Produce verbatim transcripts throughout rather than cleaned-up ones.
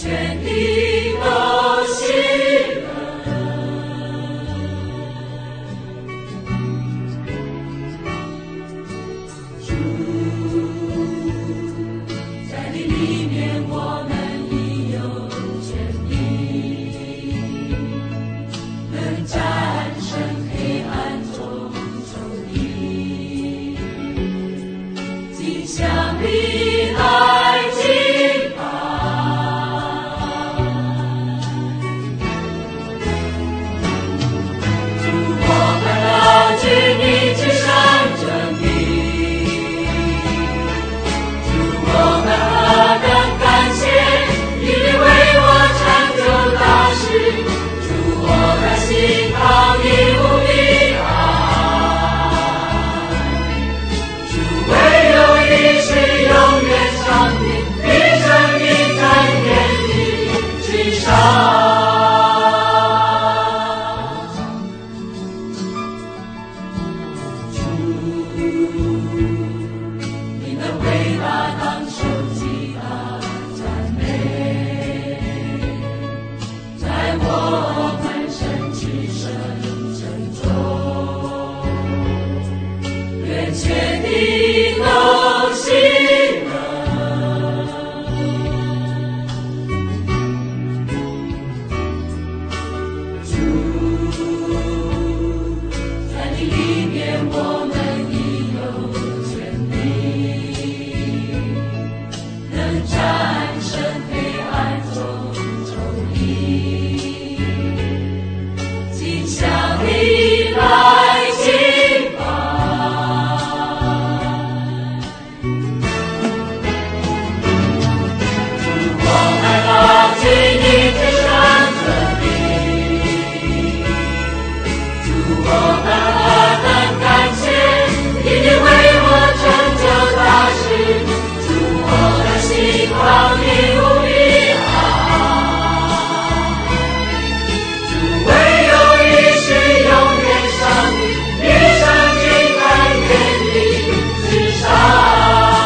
全地都喜乐。主，在你里面我们已有权利，能战胜黑暗中仇敌，尽向你来敬拜。主，我们牢记你至善真理，主，我们何等感谢你为我成就大事，主，我们心靠你无比爱，主，唯有你是永远上帝，你生命在天地之上。你的伟大当受极大赞美，在我们身之深深中，愿全地都喜乐。主，在你里面我们已有权利，能战胜黑暗中仇敌，尽向你来敬拜。主，我们牢记你至善真理，主，我们何等感谢你为我成就大事，主，我们心靠你无比爱，主，唯有你是永远上帝，你生命在天地之上。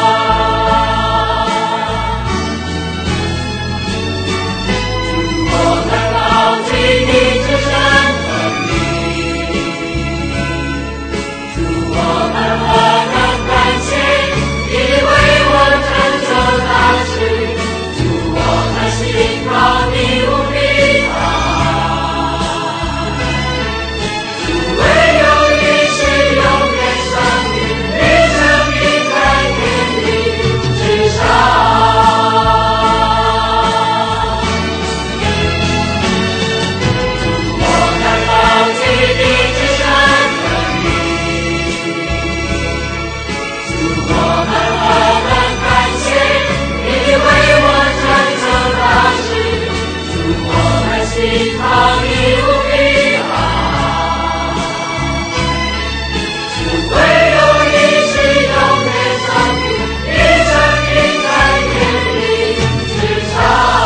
主，我们牢记你至善真理，主，我们何等感谢你为我成就大事，主，我们心靠你无比爱，主，唯有你是永远上帝，你生命在天地之上。主，我们牢记你至善真理，主，我们何等感谢你为我成就大事，主，我们心靠你无比爱，主，唯有你是永远上帝，你生命在天地之上。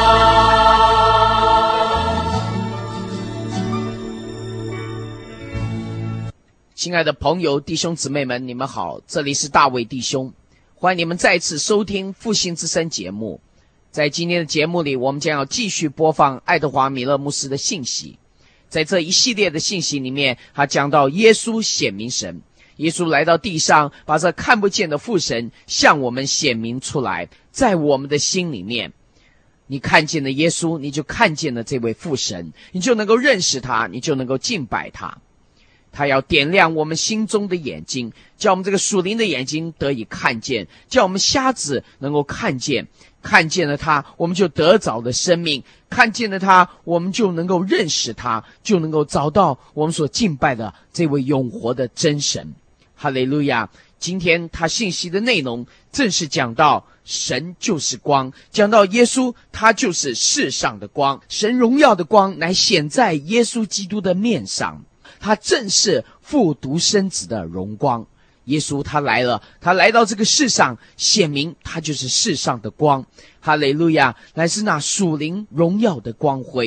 亲爱的朋友、弟兄姊妹们，你们好，这里是大卫弟兄，欢迎你们再次收听复兴之声节目。在今天的节目里，我们将要继续播放爱德华米勒牧师的信息。在这一系列的信息里面，他讲到耶稣显明神，耶稣来到地上，把这看不见的父神向我们显明出来，在我们的心里面。你看见了耶稣，你就看见了这位父神，你就能够认识他，你就能够敬拜他。他要点亮我们心中的眼睛，叫我们这个属灵的眼睛得以看见，叫我们瞎子能够看见，看见了他，我们就得着了生命，看见了他，我们就能够认识他，就能够找到我们所敬拜的这位永活的真神。哈利路亚！今天他信息的内容正是讲到神就是光，讲到耶稣他就是世上的光，神荣耀的光乃显在耶稣基督的面上，他正是父独生子的荣光。耶稣他来了，他来到这个世上，显明他就是世上的光。哈利路亚！乃是那属灵荣耀的光辉。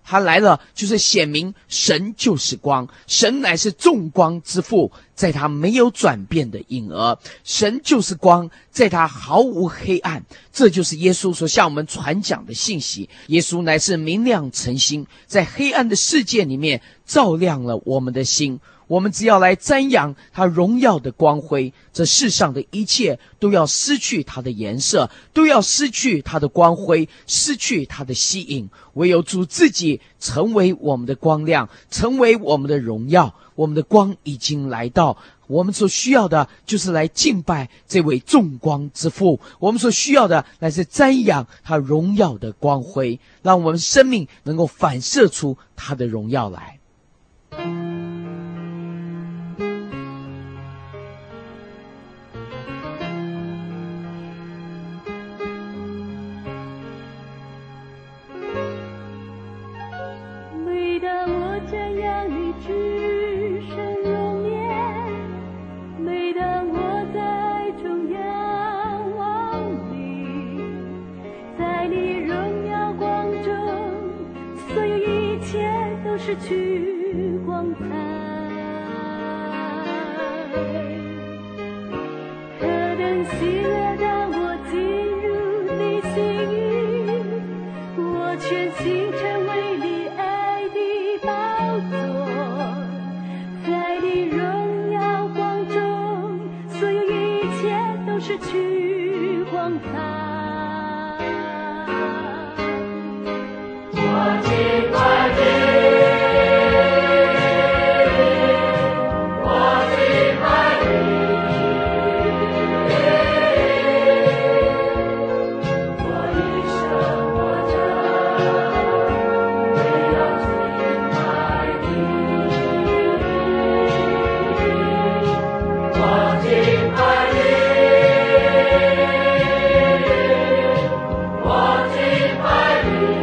他来了就是显明神就是光，神乃是众光之父，在他没有转变的影儿，神就是光，在他毫无黑暗。这就是耶稣所向我们传讲的信息。耶稣乃是明亮晨星，在黑暗的世界里面照亮了我们的心。我们只要来瞻仰他荣耀的光辉，这世上的一切都要失去它的颜色，都要失去它的光辉，失去它的吸引。唯有主自己成为我们的光亮，成为我们的荣耀。我们的光已经来到，我们所需要的就是来敬拜这位众光之父，我们所需要的乃是瞻仰他荣耀的光辉，让我们生命能够反射出他的荣耀来。 每当我瞻仰你至圣容颜，每当我在爱中仰望你，在你荣耀光中，所有一切都失去光彩。何等喜乐，当我进入你心意，我全心成为你爱的宝座，在你荣耀光中，所有一切都失去光彩。 我敬拜你，我敬拜你，我一生活着，为要敬拜你。我敬拜你，我敬拜你。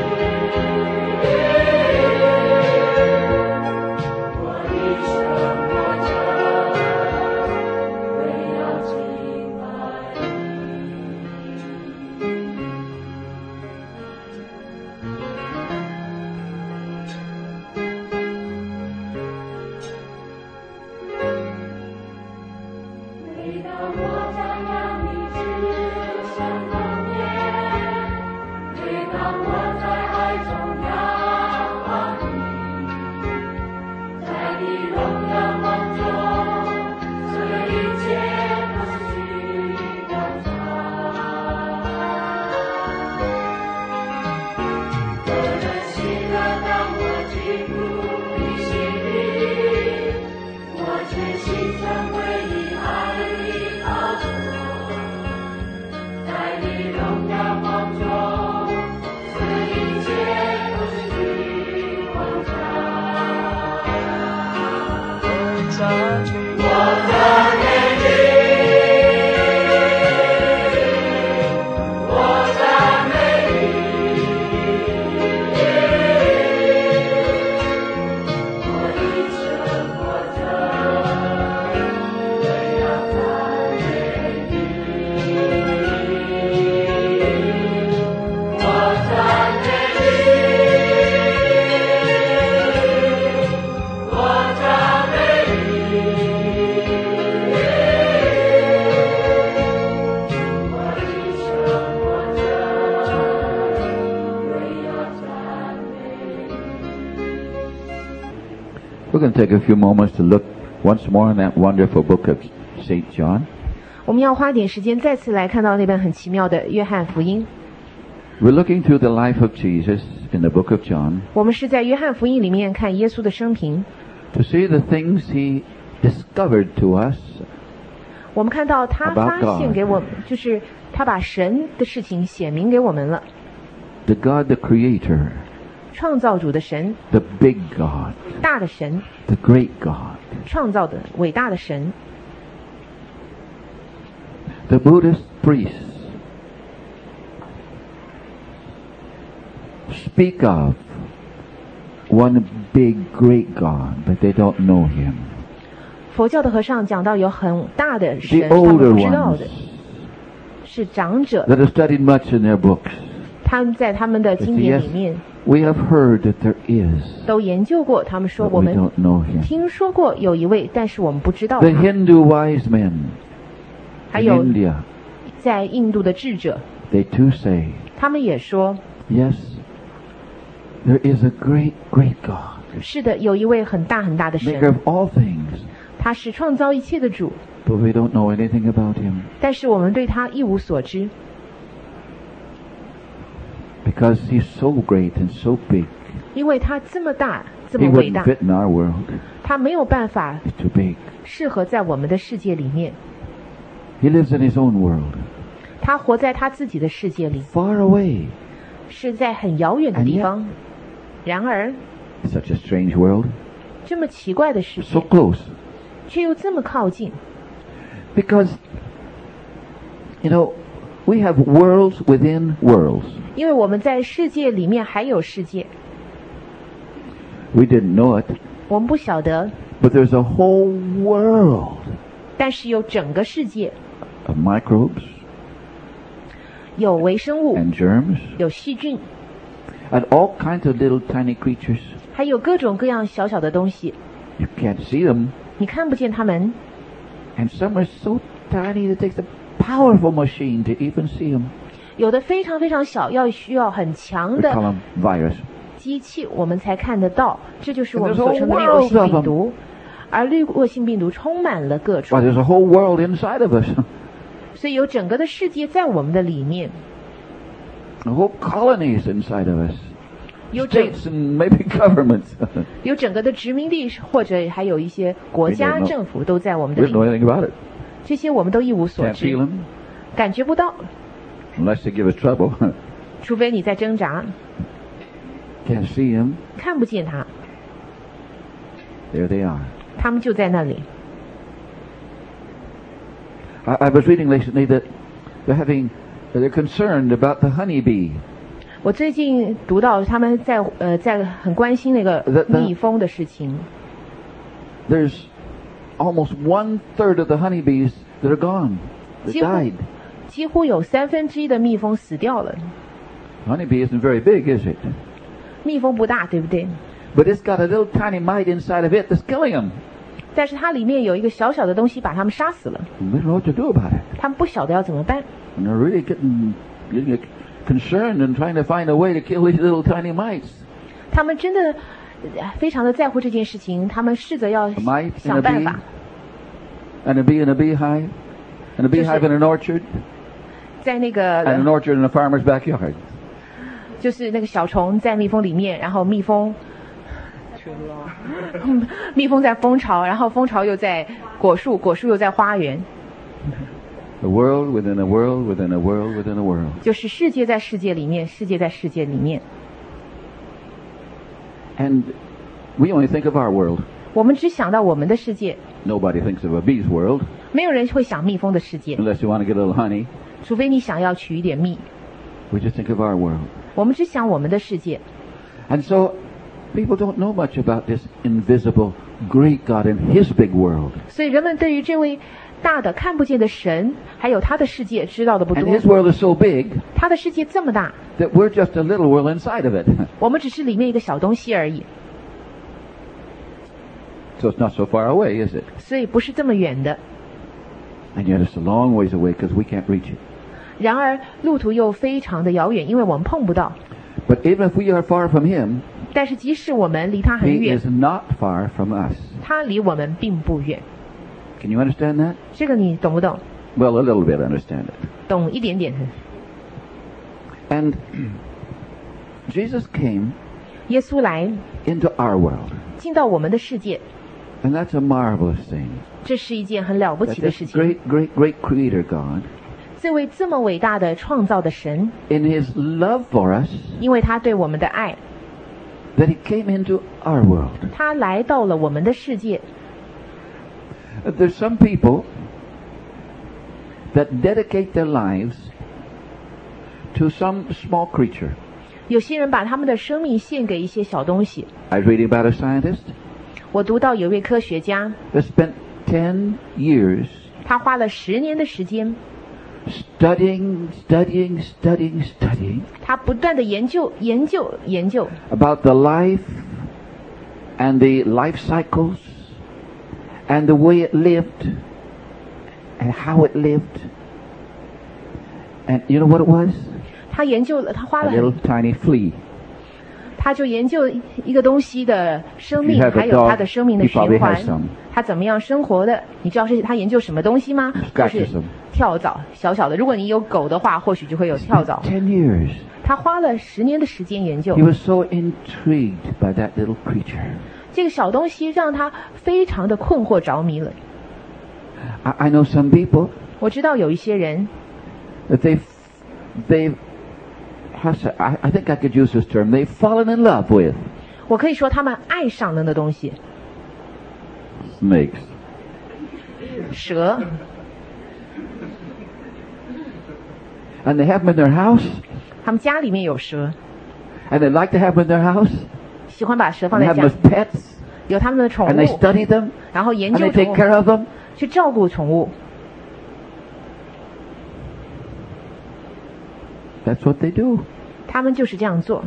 每当我瞻仰你至圣容颜，每当我在爱中仰望你，在你荣耀光中，所有一切都失去光彩。何等喜乐，当我进入你心里，我全心成为你爱的宝座，在你荣耀光中，所有一切都失去光彩。我赞美你，我赞美你，我一生活着，为要赞美你。我赞美你，我赞美你，我一生活着，为要赞美你。 We're going to take a few moments to look once more in that wonderful book of Saint John. 我们要花点时间再次来看到那本很奇妙的约翰福音。 We're looking through the life of Jesus in the book of John 我们是在约翰福音里面看耶稣的生平， to see the things he discovered to us 我们看到他 About 发现 God 给我们，就是他把神的事情显明给我们了。 the God, the Creator, 创造主的神， the big God, 大的神， the great God. 创造的伟大的神。 The Buddhist priests speak of one big, great God, but they don't know him. 佛教的和尚讲到有很大的神， The 他们 older 不知道 ones 的是长者， that have studied much in their books, 他们在他们的 They 经 say, 典 yes, 里面 we have heard that there is, 都研究过，他们说 but 我 we 们 don't know him. 听说过有一位，但是我们不知道 The 他。 Hindu wise men 还 in 有 India, 在印度的智者， they too say, 他们也说， yes, there is a great, great God, 是的，有一位很大很大的 maker 神， of all things, 他是创造一切的主， but we don't know anything about him 但是我们对他一无所知， because he's so great and so big. 因为他这么大，这 He 么伟 wouldn't 大， fit in our world. 他没有办法 He's too big. 适合在我们的世界里面。 He lives in his own world, 他活在他自己的世界里， far away. 是在很遥远的地方。然而， Such a strange world, 这么奇怪的世 so 界， close. 却又这么靠近。 Because, you know, we have worlds within worlds. 因为我们在世界里面还有世界， We didn't know it, 我们不晓得， but there's a whole world 但是有整个世界， of microbes 有微生物， and germs 有细菌， and all kinds of little tiny creatures. 还有各种各样小小的东西， You can't see them, 你看不见它们。 and some are so tiny that it takes a powerful machine to even see them. 有的非常非常小，要需要很强 We 的 call them virus. 机器，我们才看得到。这就是我们 And there's 所 a 称的 whole 滤过性 world of 病毒。而滤过性病毒充满了各 Well, 种， there's a whole world inside of us, 所以有整个的世界在我们的里面， a whole colonies inside of us, 有整 states and maybe governments. 有整个的殖民地，或者还有一些国 We 家 don't know. 政府都在我们 We 的 don't 里 know 面， anything about it. 这些我们都一无所 Can't 知 feel，them 感觉不到， unless they give us trouble. 除非你在挣扎， Can't see them. 看不见它， There they are. 它们就在那里。 I, I was reading recently that they're having, they're concerned about the honeybee. 我最近读到他们在呃在很关心那个 The- the- 蜜蜂的事情， There's almost one third of the honeybees that are gone. They 几乎 died. 几乎有三分之一的蜜蜂死掉了。 Honeybee isn't very big, is it? 蜜蜂不大，对不对？ But it's got a little tiny mite inside of it that's killing them. 但是它里面有一个小小的东西把它们杀死了， And they don't know what to do about it. 他们不晓得要怎么办， And they're really getting, getting concerned and trying to find a way to kill these little tiny mites. 他们真的呃非常的在乎这件事情，他们试着要 A mite in 想 a 办 bee, 法， and a bee in a beehive, and a beehive in an orchard, 在那个 and an orchard in a farmer's backyard. 就是那个小虫在蜜蜂里面，然后蜜蜂，蜜蜂在蜂巢，然后蜂巢又在果树，果树又在花园， A world within a world within a world within a world. 就是世界在世界里面，世界在世界里面。 And we only think of our world. 我们只想到我们的世界， Nobody thinks of a bee's world 没有人会想蜜蜂的世界， unless you want to get a little honey. 除非你想要取一点蜜。 We just think of our world. 我们只想我们的世界， And so people don't know much about this invisible great God and his big world. 所以人们对于这位大的看不见的神，还有他的世界知道的不 And 多 his。world is so big 他的世界这么大， that we're just a little world inside of it. 我们只是里面一个小东西而已， So it's not so far away, is it? 所以不是这么远的。 And yet it's a long ways away because we can't reach it. 然而路途又非常的遥远，因为我们碰不到。 But even if we are far from him, 但是即使我们离他很 he 远 is，not far from us. 他离我们并不远。 Can you understand that? 这个你懂不懂？ Well, a little bit I understand it. 懂一点点。 And Jesus came 耶稣来 into our world. 进到我们的世界， And that's a marvelous thing. 这是一件很了不 That 起的 this 事情。 great, great, great creator God, 这位这么伟大的创造的神， in his love for us, 因为他对我们的爱， that he came into our world. 他来到了我们的世界。 There's some people that dedicate their lives to some small creature. 有些人把他们的生命献给一些小东西。 I was reading about a scientist 我读到有一位科学家， that spent ten years 他花了十年的时间， studying, studying, studying, studying 他不断的研究、研究、研究， about the life and the life cycles and the way it lived and how it lived. And you know what it was? 他研究了，他花 A 了 little 很， tiny flea. 他就研究一个东西的生命， If you have a 还有 dog, 他的生命的 he probably 循环 has some.， 他怎么样生活的？你知道是他研究什么东西吗？就 Scratches 是 them. 跳蚤，小小的。如果你有狗的话，或许就会有跳蚤。 Ten years. 他花了十年的时间研究 He was so intrigued by that little creature. 这个小东西，让他非常的困惑着迷了。 I, I know some people 我知道有一些人， that they've, they've, how to, I, I think I could use this term, they've fallen in love with 我可以说他们爱上了那东西， snakes. 蛇， And they have them in their house, 他们家里面有蛇， and they like to have them in their house, 喜欢把蛇放 and 在 have 家 them as pets, 有他们的宠 and they 物， study them, 然后研 and 究 they 宠 take care 物， of them. 去照顾宠物。 That's what they do. 他们就是这样做。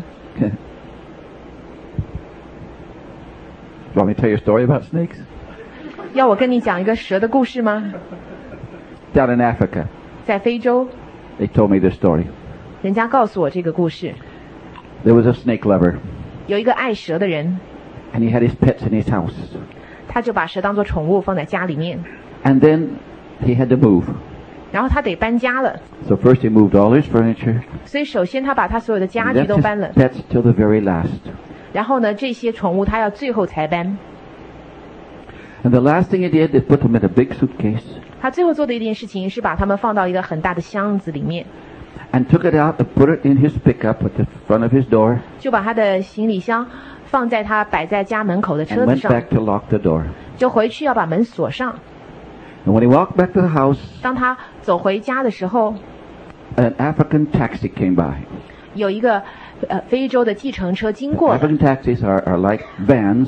Want me to tell you a story about snakes? 要我跟你讲一个蛇的故事吗？ Down in Africa, 在非洲， they told me this story. 人家告诉我这个故事， There was a snake lover, 有一个爱蛇的人， and he had his pets in his house. 他就把蛇当作宠物放在家里面， And then he had to move. 然后他得搬家了， So first he moved all his furniture, 所以首先他把他所有的家 and 具 left 都 his 搬了， pets till the very last. 然后呢，这些宠物他要最后才搬。 And the last thing he did, they put them in a big suitcase 他最后做的一件事情是把它们放到一个很大的箱子里面， and took it out and put it in his pickup at the front of his door 就把他的行李箱放在他摆在家门口的 and 车子 went 上， back to lock the door. 就回去要把门锁上。 And when he walked back to the house, 当他走回家的时候， an African taxi came by. 有一个呃非洲的计程车经过了， African taxis are, are like vans,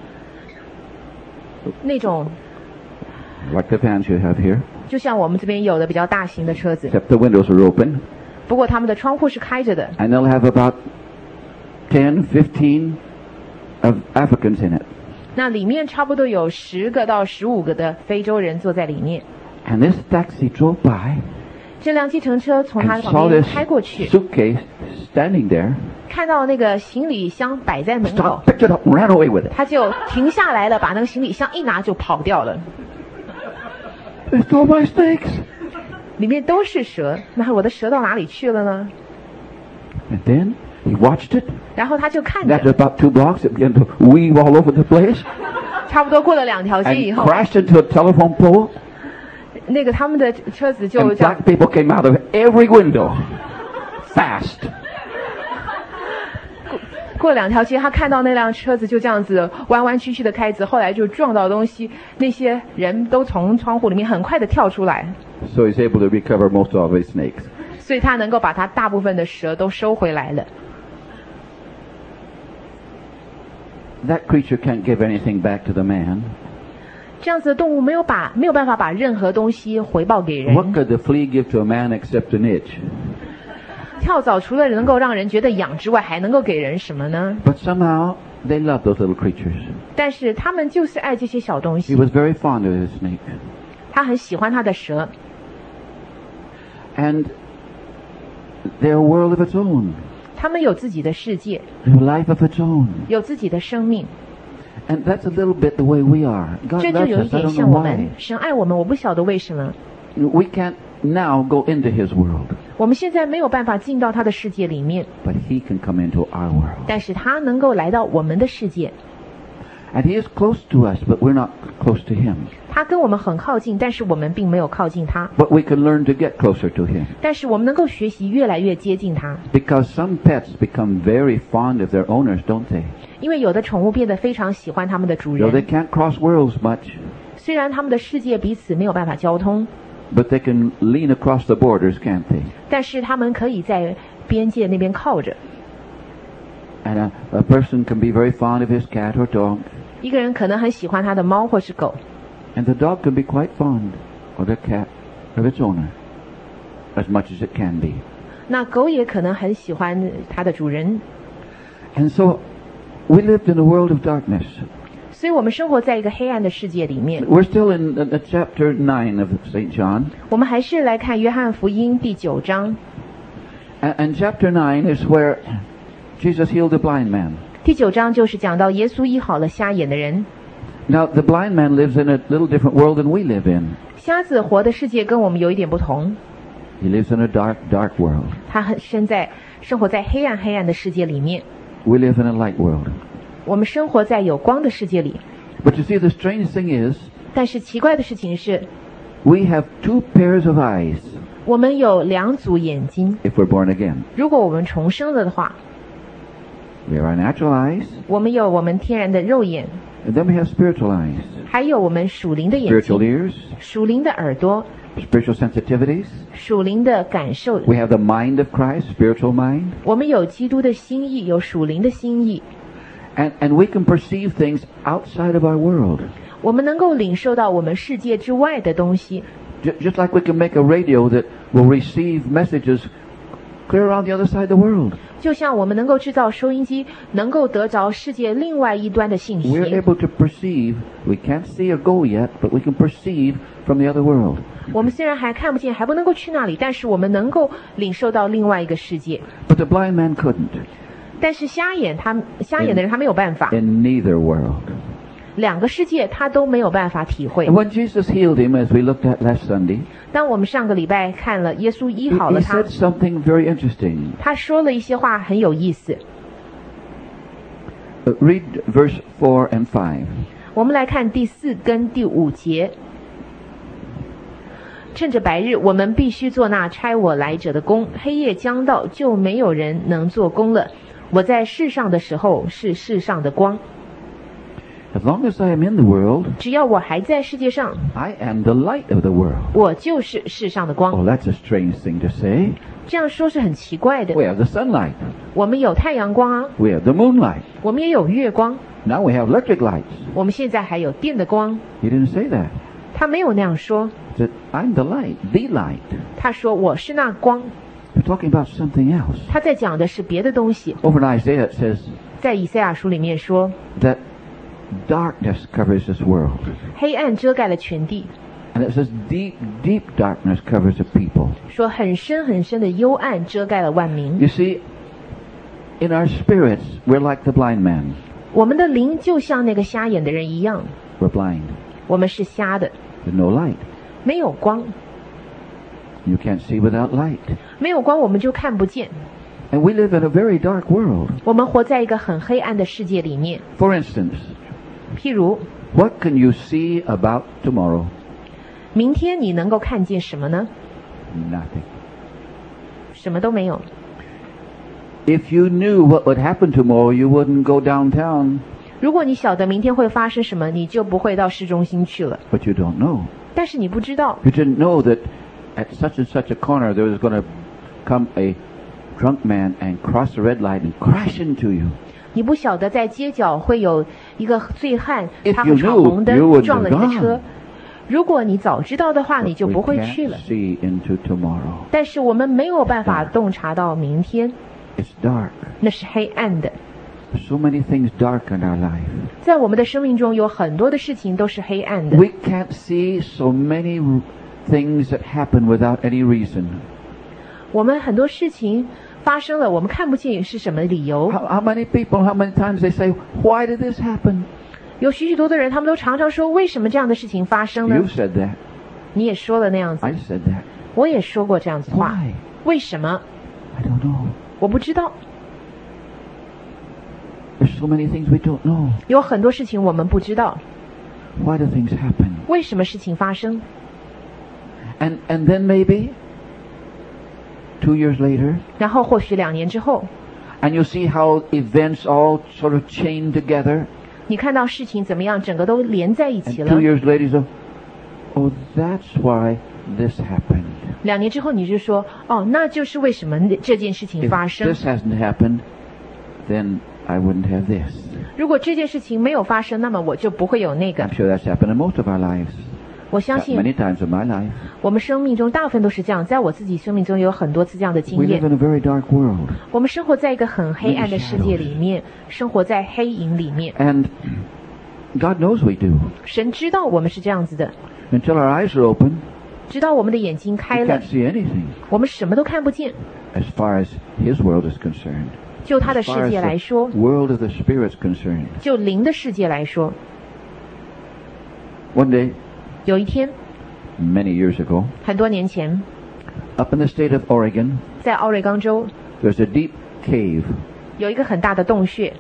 那种 like the vans you have here, 就像我们这边有的比较大型的车子， except the windows are open. 不过他们的窗户是开着的， And they'll have about ten, fifteen of Africans in it. 那里面差不多有十个到十五个的非洲人坐在里面。 And this taxi drove by 这辆计程车从他 and 旁 saw 边 this 开过去， suitcase standing there, 看到那个行李箱摆在门口 stopped,，picked it up, and ran away with it. 他就停下来了，把那个行李箱一拿就跑掉了。 They stole my snakes. 里面都是蛇，那我的蛇到哪里去了呢？ And then he watched it. 然后他就看 And after 着， about two blocks, it began to weave all over the place 差不多过了两条街以 and 后， crashed into a telephone pole. 那个他们的车子就 And 这样 black people came out of every window, fast. 过两条街，他看到那辆车子就这样子弯弯曲曲的开着，后来就撞到东西，那些人都从窗户里面很快的跳出来， So he's able to recover most of his snakes. 所以他能够把他大部分的蛇都收回来了。 That creature can't give anything back to the man. 这样子的动物没有把没有办法把任何东西回报给 What 人。 could the flea give to a man except an itch? 跳蚤除了能够让人觉得痒之外，还能够给人什么呢？ But somehow they love those little creatures. 但是他们就是爱这些小东 He 西， was very fond of his snake. 他很喜欢他的蛇， And they're a world of its own. 他们有自己的世界， They're a life of its own. 有自己的生命。 And that's a little bit the way we are. God 这就 loves 有一 us. I 点 don't 像 know 我们 why. 神爱我们，我不晓得为什么。 We can't now go into his world. 我们现在没有办法进到他的世界里面， But he can come into our world. 但是他能够来到我们的世界。 And he is close to us, but we're not close to him. 他跟我们很靠近，但是我们并没有靠近他。 But we can learn to get closer to him. 但是我们能够学习越来越接近他， Because some pets become very fond of their owners, don't they? 因为有的宠物变得非常喜欢他们的主 You know, they 人。 can't cross worlds much, 虽然他们的世界彼此没有办法交通， but they can lean across the borders, can't they? 但是他们可以在边界那边靠着。 And a, a person can be very fond of his cat or dog, 一个人可能很喜欢他的猫或是狗， and the dog can be quite fond of the cat of its owner. as much as it can be. 那狗也可能很喜欢它的主人。 And so we lived in a world of darkness. 所以我们生活在一个黑暗的世界里面。 We're still in uh, chapter nine of Saint John. 我们还是来看约翰福音第九章。 And, and chapter nine is where Jesus healed a blind man. 第九章就是讲到耶稣医好了瞎眼的人。 Now, the blind man lives in a little different world than we live in. 瞎子活的世界跟我们有一点不同， He lives in a dark, dark world. 他很身在生活在黑暗黑暗的世界里面。 We live in a light world. 我们生活在有光的世界里。 But you see, the strange thing is, 但是奇怪的事情是， we have two pairs of eyes 我们有两组眼睛。 if we're born again. 如果我们重生了的话， We have our natural eyes, 我们有我们天然的肉眼， and then we have spiritual eyes, 还有我们属灵的眼 spiritual 睛、 ears, 属灵的耳朵、 spiritual sensitivities. 属灵的感受。 We have the mind of Christ, spiritual mind. 我们有基督的心意，有属灵的心意。 And, and we can perceive things outside of our world. 我们能够领受到我们世界之外的东西， J- just like we can make a radio that will receive messages clear around the other side of the world. 就像我们能够制造收音机，能够得着世界另外一端的信 We're 息。 able to perceive, we can't see or go yet, but we can perceive from the other world. 我们虽然还看不见，还不能够去那里，但是我们能够领受到另外一个世界。 But the blind man couldn't 但是瞎眼他瞎眼的人他没有办法， in neither world. 两个世界他都没有办法体会 And。when Jesus healed him, as we looked at last Sunday, 当我们上个礼拜看了耶稣医 he, 好 he 了他 said，something very interesting. 他说了一些话很有意思。 Uh, read verse four and five. 我们来看第四跟第五节。趁着白日，我们必须做那差我来者的工；黑夜将到，就没有人能做工了。我在世上的时候是世上的光， As long as I am in the world, 只要我还在世界上， I am the light of the world. 我就是世上的 Oh, 光。 that's a strange thing to say. 这样说是很奇怪的。 We have the sunlight. 我们有太阳光啊， We have the moonlight. 我们也有月光， Now we have electric lights. 我们现在还有电的光。 He didn't say that. 他没有那样说， He said, I'm the light, the light. 他说我是那光。 He's talking about something else. 他在讲的是别的东西。 Over in Isaiah it says 在以赛亚书里面说， that darkness covers this world. 黑暗遮盖了全地， And it says deep, deep darkness covers the people. 说很深很深的幽暗遮盖了万民。 You see, in our spirits, we're like the blind man. 我们的灵就像那个瞎眼的人一样， We're blind. 我们是瞎的， There's no light. 没有光， You can't see without light. 没有光我们就看不见。 And we live in a very dark world. 我们活在一个很黑暗的世界里面。 For instance, 譬如， what can you see about tomorrow? 明天你能够看见什么呢？ Nothing. 什么都没有。 If you knew what would happen tomorrow, you wouldn't go downtown. 如果你晓得明天会发生什么，你就不会到市中心去了。 But you don't know. 但是你不知道， You didn't know that at such and such a corner there was going to come a drunk man and cross the red light and crash into you. 你不晓得在街角会有一个醉汉， If 他 you 会闯 knew, 红 you 灯 wouldn't 撞了你 have 的 gone. 车。如果你早知道的话，你就 We 不会去 can't 了。 see into tomorrow. 但是我们没有办法洞察到明天， It's dark. 那是黑暗的。 So many things dark in our life. 在我们的生命中有很多的事情都是黑暗的。 We can't see so many things that happen without any reason. 我们很多事情发生了，我们看不见是什么理由。 How, how many people, how many times they say, why did this happen? 有许许多多人，他们都常常说，为什么这样的事情发生呢 You？ said that. 你也说了那样子， I said that. 我也说过这样子的话。 Why? 为什么？ I don't know. 我不知道。 There's so many things we don't know. 有很多事情我们不知道， Why do things happen? 为什么事情发生？ And and then maybe two years later, 然后或许两年之后， and you see how events all sort of chain together. 你看到事情怎么样，整个都连在一 And 起 two 了。 years later, you say, oh, that's why this happened. 两年之后，你就说，哦，那就是为什么这件事情 If 发生。 this hasn't happened, then I wouldn't have this. 如果这件事情没有发生，那么我就不会有那个 I'm。sure that's happened in most of our lives. 我相 That 信 many times in my life. 我们生命中大部分都是这样，在我自己生命中也有很多次这样的经 We live 验。 in a very dark world. 我们生活在一个很黑暗的世界里面，生活在黑影里面。 And God knows we do. 神知道我们是这样子的， Until our eyes are open, 知道我们的眼睛 we 开了 can't，see anything 我们什么都看不见。 as far as His world is concerned. 就他的 As 世 far 界来 as 说， the world of the Spirit is concerned. 就灵的世界来说， One day, 有一天， many years ago, 很多年前， up in the state of Oregon, 在奥瑞冈州 there's a deep cave. 有一个很大的洞穴，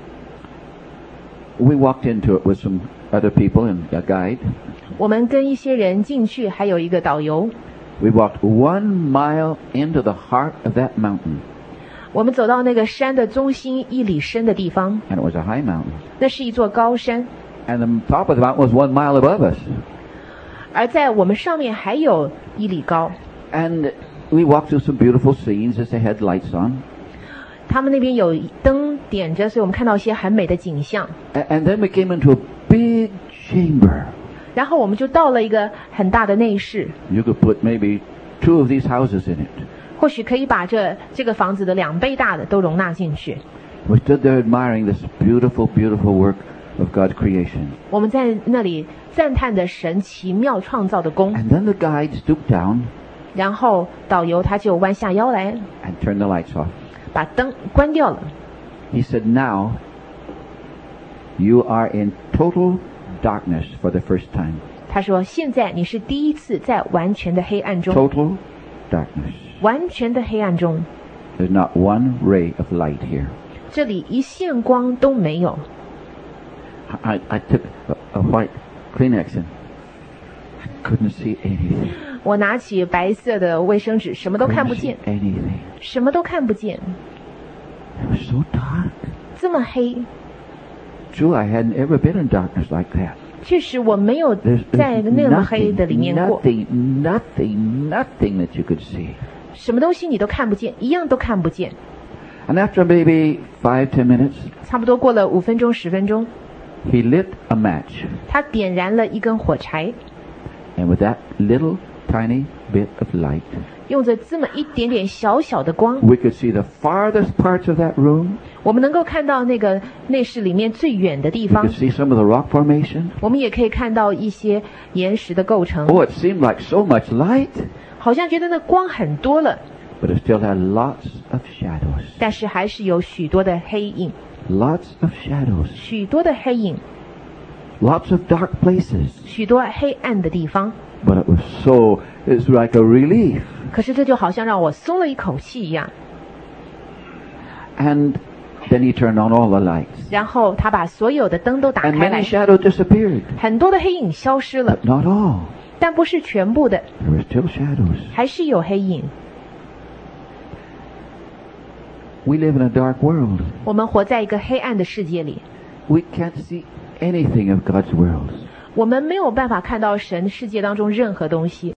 We walked into it with some other people and a guide. 我们跟一些人进去，还有一个导游。 We walked one mile into the heart of that mountain, 我们走到那个山的中心一里深的地方， and it was a high mountain. 那是一座高山， And the top of the mountain was one mile above us. 而在我们上面还有一里高。 And we walked through some beautiful scenes as they had lights on. 他们那边有灯点着，所以我们看到一些很美的景象。 A- And then we came into a big chamber. 然后我们就到了一个很大的内室， You could put maybe two of these houses in it. 或许可以把这这个房子的两倍大的都容纳进去。 We stood there admiring this beautiful, beautiful work of God's creation. 我们在那里赞叹着神奇妙创造的功。 And then the guide stooped down 然后导游他就弯下腰来， and turned the lights off. 把灯关掉了。 He said, "Now you are in total darkness for the first time. 他说：“现在你是第一次在完全的黑暗中， Total darkness. 完全的黑暗中， There's not one ray of light here." 这里一线光都没有。 I, I took a, a white Kleenex and I couldn't see anything. 我拿起白色的卫生纸，什么都看不 Couldn't see 见， anything. 什么都看不见， It was so dark. 这么黑。 True, I hadn't ever been in darkness like that. 确实，我没有 There's, 在 there's 那么黑的里 nothing, 面过， nothing, nothing, nothing that you could see. 什么东西你都看不见，一样都看不见。 And after maybe five, ten minutes, 差不多过了五分钟、十分钟， he lit a match. 他点燃了一根火柴， And with that little tiny bit of light, 用着这么一点点小小的光， we could see the farthest parts of that room. 我们能够看到那个内室里面最远的地 We 方 could，see some of the rock formation. 我们也可以看到一些岩石的构成， Oh, it seemed like so much light, 好像觉得那光很多了， but it still had lots of shadows. 但是还是有许多的黑影， Lots of shadows. 许多的黑影， Lots of dark places. 许多黑暗的地方。 But it was so, it's like a relief. 可是这就好像让我松了一口气一样。 And then he turned on all the lights. 然后他把所有的灯都打 And 开 many 来， shadows disappeared. 很多的黑影消失了 But，not all. 但不是全部的， There were still shadows. 还是有黑影。 We live in a dark world. 我们活在一个黑暗的世界里， We can't see anything of God's world. 我们没有办法看到神世界当中任何东西。